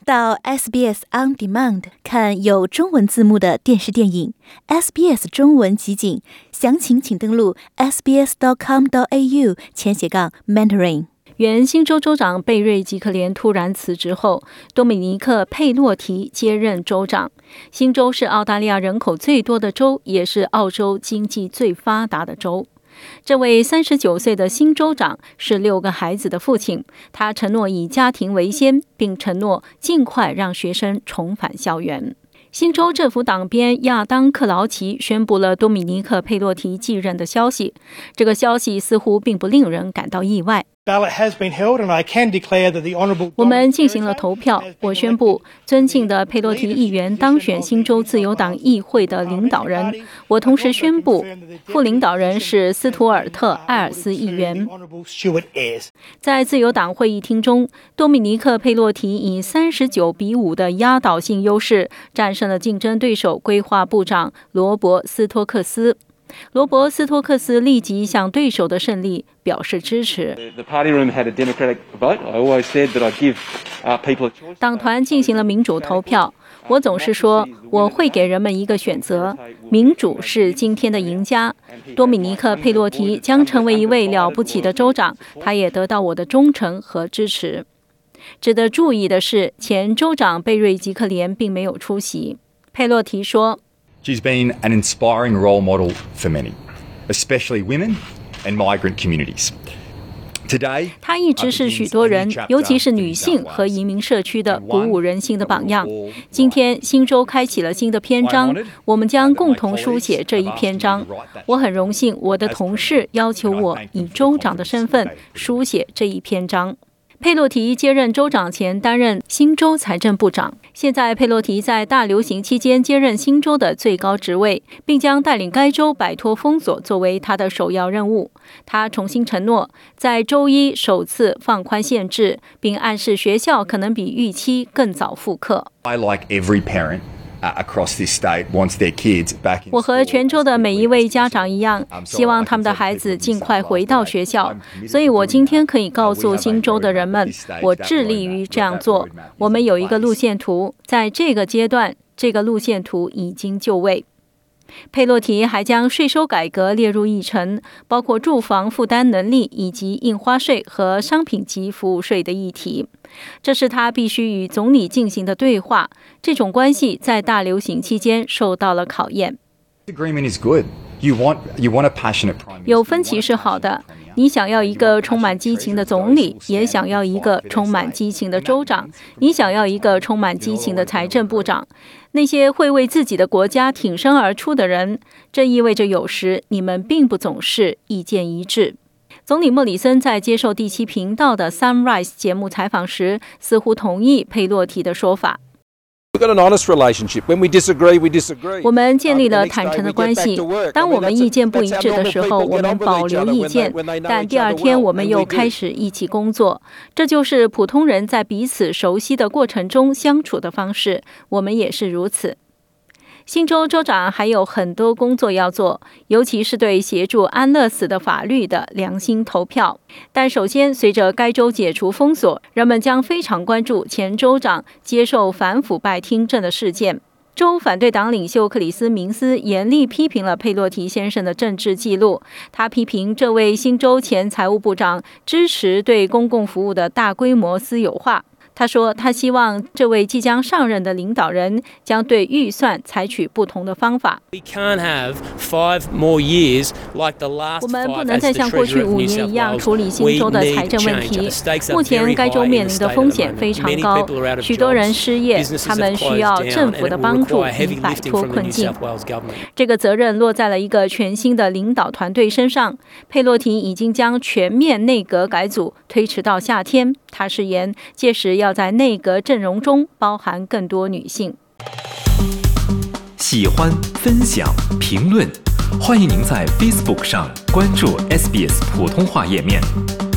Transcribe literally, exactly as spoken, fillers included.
到 S B S On Demand 看有中文字幕的电视电影 S B S 中文集锦，详情请登录 s b s dot com dot a u 前斜杠 mentoring。原新州州长贝瑞吉克连突然辞职后，多米尼克佩洛提接任州长。新州是澳大利亚人口最多的州，也是澳洲经济最发达的州。这位三十九岁的新州长是六个孩子的父亲，他承诺以家庭为先，并承诺尽快让学生重返校园。新州政府党鞭亚当克劳奇宣布了多米尼克佩洛提继任的消息，这个消息似乎并不令人感到意外。我们进行了投票，我宣布尊敬的佩洛提议员当选新州自由党议会的领导人。我同时宣布副领导人是斯图尔特·艾尔斯议员。在自由党会议厅中，多米尼克佩洛提以三十九比五的压倒性优势战胜了竞争对手规划部长罗伯斯托克斯。罗伯斯托克斯立即向对手的胜利表示支持。党团进行了民主投票，我总是说我会给人们一个选择，民主是今天的赢家。多米尼克佩洛提将成为一位了不起的州长，他也得到我的忠诚和支持。值得注意的是，前州长贝瑞吉克连并没有出席。佩洛提说 She's been an inspiring role model for many, especially women and migrant communities. Today, 她一直是许多人，尤其是女性和移民社区的鼓舞人心的榜样。今天，新州开启了新的篇章，我们将共同书写这一篇章。我很荣幸，我的同事要求我以州长的身份书写这一篇章。佩洛提接任州长前担任新州财政部长，现在佩洛提在大流行期间接任新州的最高职位，并将带领该州摆脱封锁作为他的首要任务。他重新承诺在周一首次放宽限制，并暗示学校可能比预期更早复课。 I like every parent across this state wants their kids back in school. 我和全州的每一位家长一样，希望他们的孩子尽快回到学校。所以我今天可以告诉新州的人们，我致力于这样做。我们有一个路线图，在这个阶段，这个路线图已经就位。佩洛提还将税收改革列入议程，包括住房负担能力以及印花税和商品及服务税的议题。这是他必须与总理进行的对话，这种关系在大流行期间受到了考验。有分歧是好的，你想要一个充满激情的总理，也想要一个充满激情的州长，你想要一个充满激情的财政部长。那些会为自己的国家挺身而出的人，这意味着有时你们并不总是意见一致。总理莫里森在接受第七频道的 Sunrise 节目采访时，似乎同意佩洛提的说法。我们建立了坦诚的关系，当我们意见不一致的时候，我们保留意见，但第二天我们又开始一起工作。这就是普通人在彼此熟悉的过程中相处的方式，我们也是如此。新州州长还有很多工作要做，尤其是对协助安乐死的法律的良心投票。但首先，随着该州解除封锁，人们将非常关注前州长接受反腐败听证的事件。州反对党领袖克里斯明斯严厉批评了佩洛提先生的政治记录，他批评这位新州前财务部长支持对公共服务的大规模私有化。他说，他希望这位即将上任的领导人将对预算采取不同的方法。我们不能再像过去五年一样处理新州的财政问题。目前该州面临的风险非常高，许多人失业，他们需要政府的帮助以摆脱困境。这个责任落在了一个全新的领导团队身上。佩洛提已经将全面内阁改组推迟到夏天，他誓言届时要在内阁阵容中包含更多女性。 喜欢、分享、评论，欢迎您在 Facebook 上关注 S B S 普通话页面。